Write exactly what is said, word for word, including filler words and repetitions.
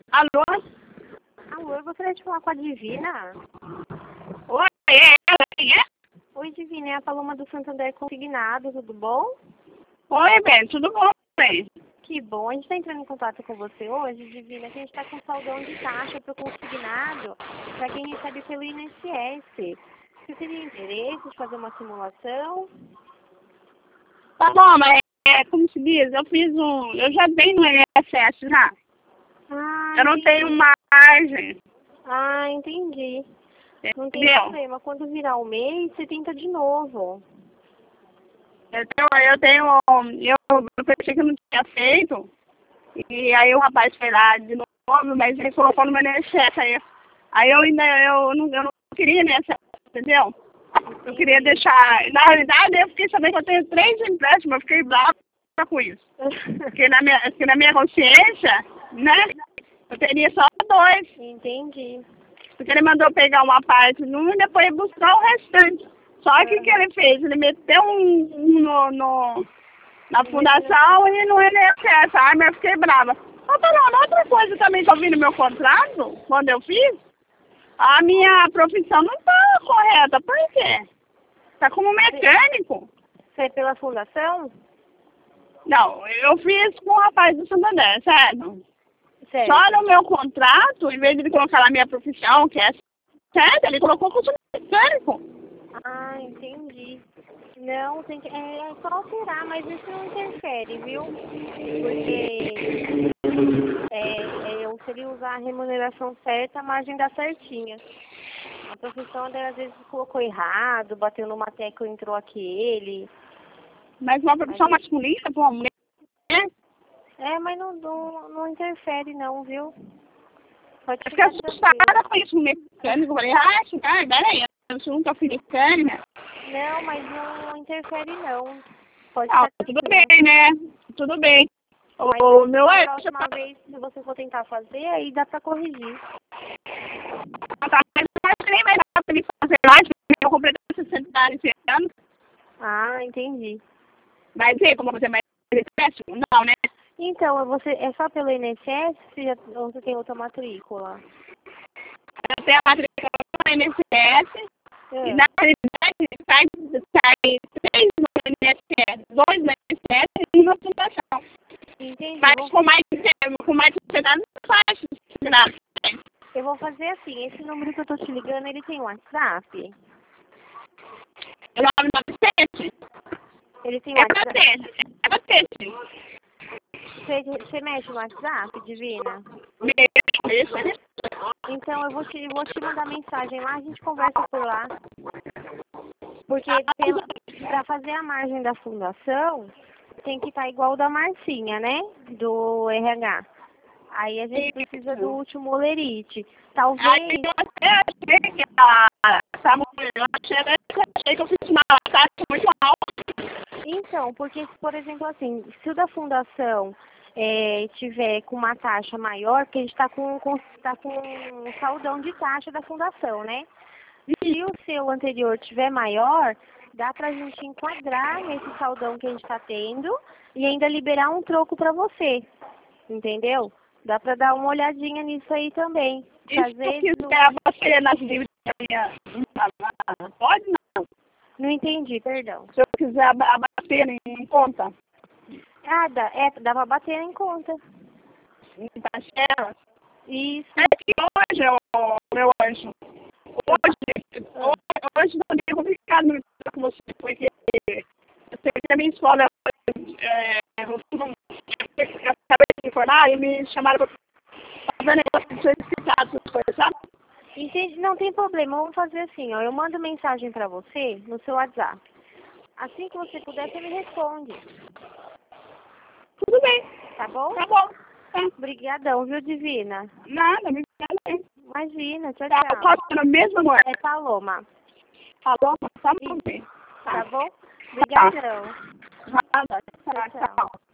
Alô? Alô, eu gostaria de falar com a Divina. Oi, é ela, quem é? Oi, Divina, é a Paloma do Santander Consignado, tudo bom? Oi, bem, tudo bom, bem? Que bom, a gente está entrando em contato com você hoje, Divina, que a gente está com saldão de taxa para o consignado para quem recebe pelo I N S S. Você teria interesse de fazer uma simulação? Tá bom, mas é, como se diz, eu fiz um, eu já tenho no I N S S já. Ah, Eu não entendi. tenho margem. Ah, entendi. Não tem Entendeu? problema, quando virar o mês, você tenta de novo. Eu tenho, eu tenho, eu, eu pensei que eu não tinha feito, e aí o rapaz foi lá de novo, mas ele colocou no meu I N S S, aí, aí eu ainda, eu não, eu não queria I N S S, entendeu? Eu queria deixar, na realidade eu fiquei sabendo que eu tenho três empréstimos, eu fiquei brava com isso. Porque na minha, porque na minha consciência, né, eu teria só dois. Entendi. Porque ele mandou pegar uma parte num e depois buscar o restante. Só que o que ele fez? Ele meteu um, um no, no, na fundação e no I N S S. Ai, mas eu fiquei brava. Ô, Paloma, outra coisa também que eu vi no meu contrato, quando eu fiz, a minha profissão não tá correta. Por quê? Tá como mecânico. Você é pela fundação? Não, eu fiz com o rapaz do Santander, certo? Certo. Só no meu contrato, em vez de ele colocar a minha profissão, que é certo, ele colocou como mecânico. Ah, entendi. Não, tem que, é só alterar, mas isso não interfere, viu? Porque é, é, eu seria usar a remuneração certa, a margem dá certinha. A profissão dela às vezes colocou errado, bateu numa tecla e entrou aquele. Mas uma profissão Mas, masculina, pô, mulher. é, mas não, não, não interfere não, viu? Pode Eu fiquei ficar tranquilo. assustada com isso, mecânico. Eu falei, ah, esse cara, peraí, eu nunca fui mecânica. Não, mas não interfere não. Pode Ah, ficar tudo tranquilo. bem, né? Tudo bem. Mas O meu a é. próxima vez, se você for tentar fazer, aí dá pra corrigir. Tá, mas eu acho que nem vai dar pra ele fazer mais, porque eu comprei sessenta anos esse ano. Ah, entendi. Mas e aí, como você mais péssimo? Não, né? Então, você, é só pelo I N S S você já, ou você tem outra matrícula? Eu tenho a matrícula no I N S S. E É. na realidade sai, sai três no I N S S, dois no I N S S e uma fundação. Entendi. Mas Vou, com mais com mais sociedade não faz graça. eu vou fazer assim, esse número que eu tô te ligando, ele tem WhatsApp? É nove nove sete? Ele tem É pra WhatsApp? ter, é pra ter, sim. Você, você mexe no WhatsApp, Divina? Isso, né? Então eu vou te, vou te mandar mensagem lá, a gente conversa por lá. Porque pela, pra fazer a margem da fundação, tem que estar igual o da Marcinha, né? Do R H. Aí a gente precisa do último olerite. Talvez. Aí eu até achei que a, essa mulher, eu achei, até que eu achei que eu fiz uma taxa muito alta. Então, porque, por exemplo, assim, se o da fundação é, tiver com uma taxa maior, porque a gente está com, com, tá com um saldão de taxa da fundação, né? Se o seu anterior tiver maior, dá pra gente enquadrar nesse saldão que a gente está tendo e ainda liberar um troco para você, entendeu? Dá pra dar uma olhadinha nisso aí também. E se eu Fazer. quiser abastecer nas dívidas da minha. Pode não. Não entendi, perdão. Se eu quiser aba- abastecer em conta. Ah, dá, é, dá pra bater em conta. Tá certo? Isso. É que hoje, ô, meu anjo, hoje, hoje, hoje não é complicado me falar com você, porque eu sei que a minha escola, é, eu não- eu acabei de informar e me chamaram para fazer negócio de certificado, essas coisas, sabe? Entendi. Não tem problema, vamos fazer assim, ó. Eu mando mensagem pra você no seu WhatsApp. Assim que você puder, você me responde. Tudo bem, Tá bom? tá bom. Tá. Obrigadão, viu, Divina? Nada, me fala. Imagina, tchau, Tá, tchau. posso no mesmo amor? É Paloma. Falou, tá bom bem. Tá bom? Obrigadão. Nada, Tchau, tá, tchau. tchau.